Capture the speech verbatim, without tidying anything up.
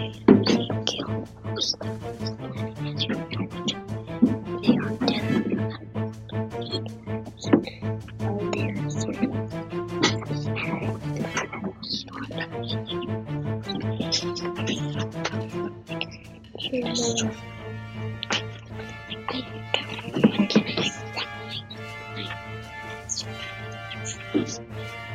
They kill most of the planets you touch. They are deadly and eaters. All their surface have the stardust. Humans, I don't like